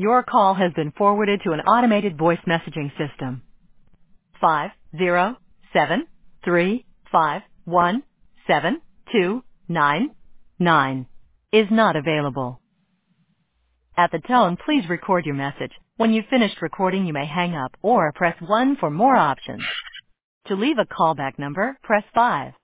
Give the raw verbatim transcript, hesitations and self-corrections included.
Your call has been forwarded to an automated voice messaging system. Five zero seven three five one seven two nine nine is not available. At the tone, please record your message. When you've finished recording, you may hang up or press one for more options. To leave a callback number, press five.